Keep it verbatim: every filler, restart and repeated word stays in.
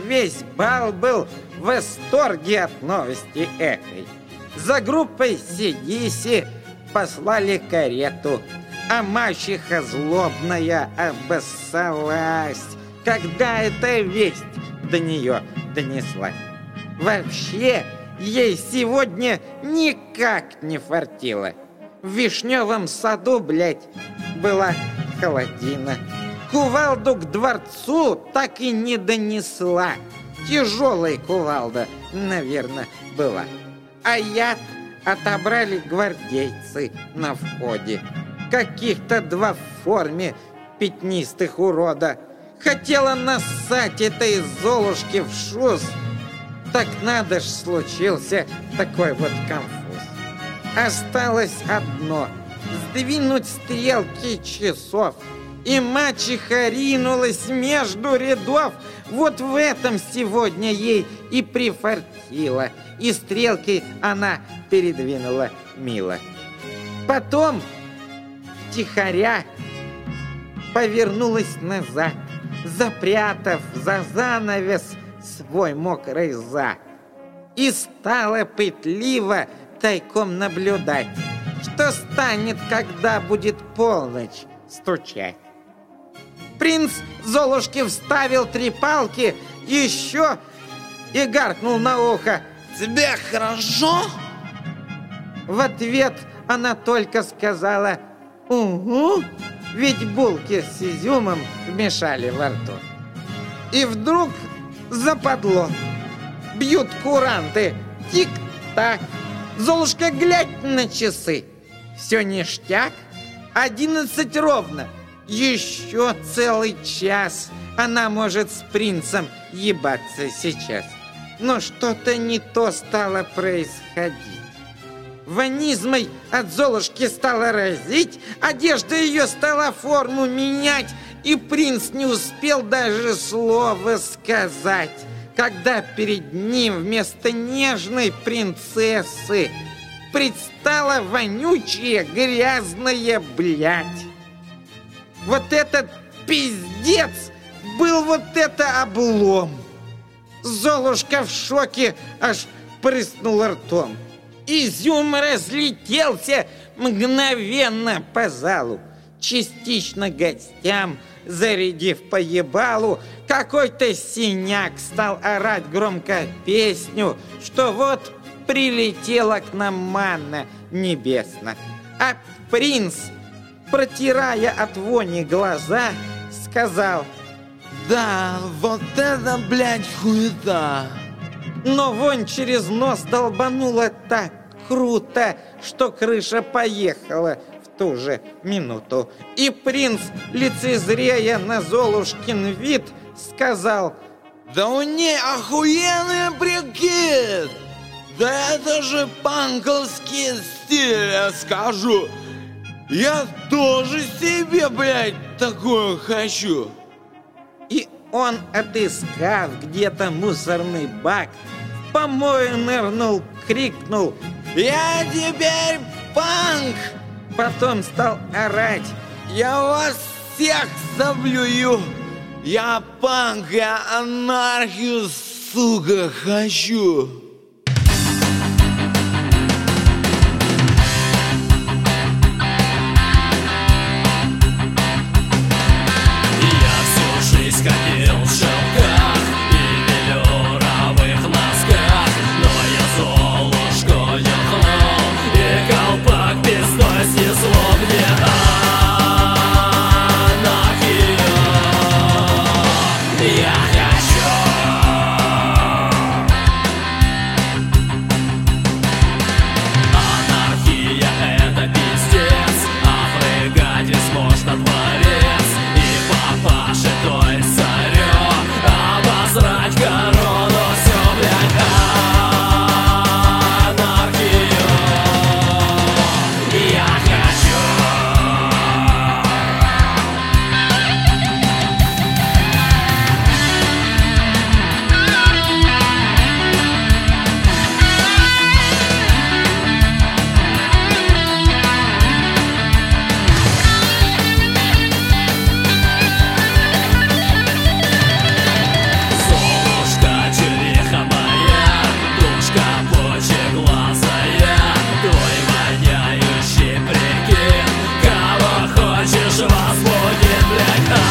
весь бал был в восторге от новости этой. За группой Сидиси послали карету, а мачеха злобная обоссалась, когда эта весть до нее донеслась. Вообще, ей сегодня никак не фартило. В вишневом саду, блядь, была холодина. Кувалду к дворцу так и не донесла. Тяжелая кувалда, наверное, была. А яд отобрали гвардейцы на входе. Каких-то два в форме пятнистых урода. Хотела нассать этой Золушки в шуз. Так надо ж, случился такой вот конфуз. Осталось одно — сдвинуть стрелки часов. И мачеха ринулась между рядов. Вот в этом сегодня ей и прифартило. И стрелки она передвинула мило. Потом втихаря повернулась назад, запрятав за занавес свой мокрый зад. И стала пытливо тайком наблюдать, что станет, когда будет полночь стучать. Принц Золушке вставил три палки еще и гаркнул на ухо: «Тебе хорошо?» В ответ она только сказала: «Угу», ведь булки с изюмом вмешали во рту. И вдруг западло. Бьют куранты. Тик-так. Золушка, глядь на часы. Все ништяк. Одиннадцать ровно. Еще целый час она может с принцем ебаться сейчас. Но что-то не то стало происходить. Ванизмой от Золушки стала разить, одежда ее стала форму менять, и принц не успел даже слова сказать, когда перед ним вместо нежной принцессы предстала вонючая грязная блядь. Вот этот пиздец был вот это облом. Золушка в шоке аж прыснула ртом. Изюм разлетелся мгновенно по залу, частично гостям зарядив по ебалу. Какой-то синяк стал орать громко песню, что вот прилетела к нам манна небесна. А принц, протирая от вони глаза, сказал: «Да, вот это, блядь, хуета!» Но вонь через нос долбанула так круто, что крыша поехала в ту же минуту. И принц, лицезрея на Золушкин вид, сказал: «Да у ней охуенный прикид! Да это же панковский стиль, я скажу! Я тоже себе, блядь, такое хочу!» И он, отыскав где-то мусорный бак, в помою нырнул, крикнул: «Я теперь панк!» Потом стал орать: «Я вас всех заблюю! Я панк, я анархию, сука, хочу!» Ходил в шелках и велюровых носках, но я Золушку нюхнул, и колпак пестой снесло мне анархию. Я хочу блядь,